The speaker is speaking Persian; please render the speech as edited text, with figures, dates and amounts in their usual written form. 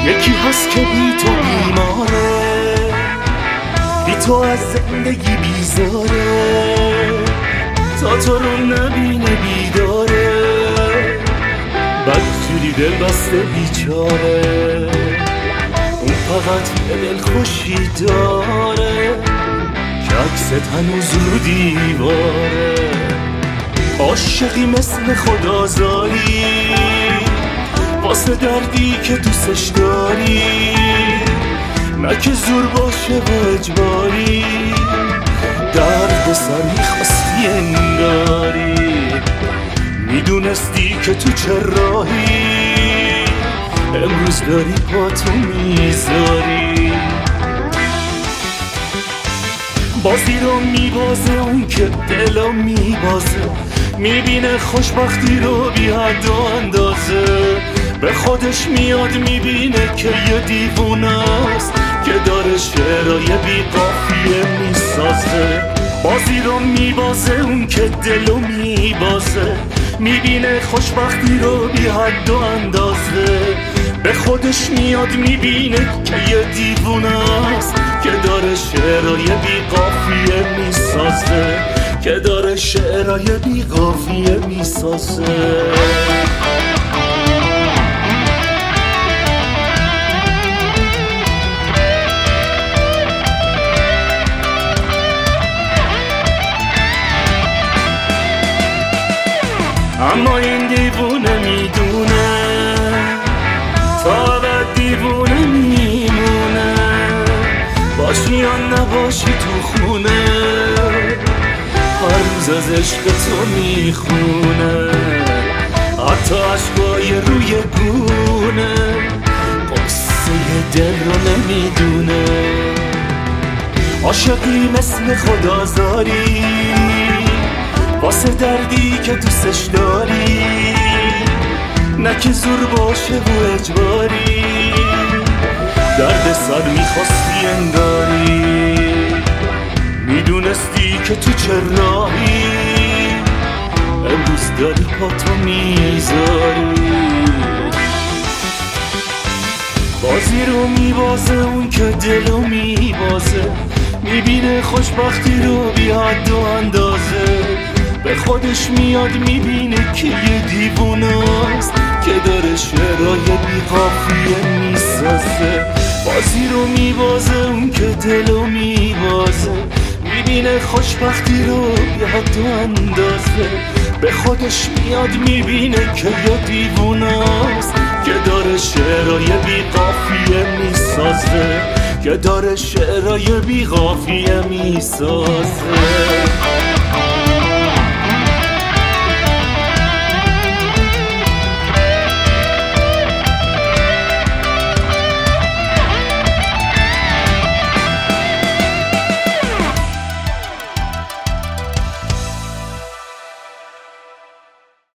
یکی هست که بی تو بیماره، بی تو از زندگی بیزاره، تا تو رو نبینه بیداره، بدجوری دل بسته بیچاره. اون فقط یه دل خوشی داره که عکست هنوز رو دیواره. عاشقی مثل خدازاری واسه دردی که دوستش داری، نه که زور باشه و اجباری. درد سر میخواستی انگاری، میدونستی که تو چه راهی، امروز داری پاتو میذاری. بازی رو میبازه اون که دلو میبازه، میبینه خوشبختی رو بی حد و اندازه. به خودش میاد میبینه که یه دیوونه است که داره شعرهای بی قافیه میسازه. بازی رو میبازه اون که دلو میبازه، میبینه خوشبختی رو بی حد و اندازه. به خودش میاد میبینه که یه دیوونه است که داره شعرهای بی قافیه میسازه، که داره شعرهای بی قافیه میسازه. اما این دیوونه میدونه تا ابد دیوونه میمونه، باشی یا نباشی تو خونه، هر روز از عشق تو میخونه. حتی عشقای روی گونه قصه دل رو نمیدونه. عاشقی مثل خدازاری واسه دردی که دوستش داری، نه که زور باشه و اجباری. درد سر میخواستی انگاری، میدونستی که تو چه راهی، امروز داری پاتو میذاری. بازی رو میبازه اون که دلو میبازه، میبینه خوشبختی رو بی حد و اندازه. به خودش میاد میبینه که یه دیوونه است که داره شعرهای بی قافیه میسازه. بازی رو میبازه اون که دلو میبازه، میبینه خوشبختی رو بی حد و اندازه. به خودش میاد میبینه که یه دیوونه است که داره شعرهای بی قافیه میسازه، که داره شعرهای بی قافیه میسازه.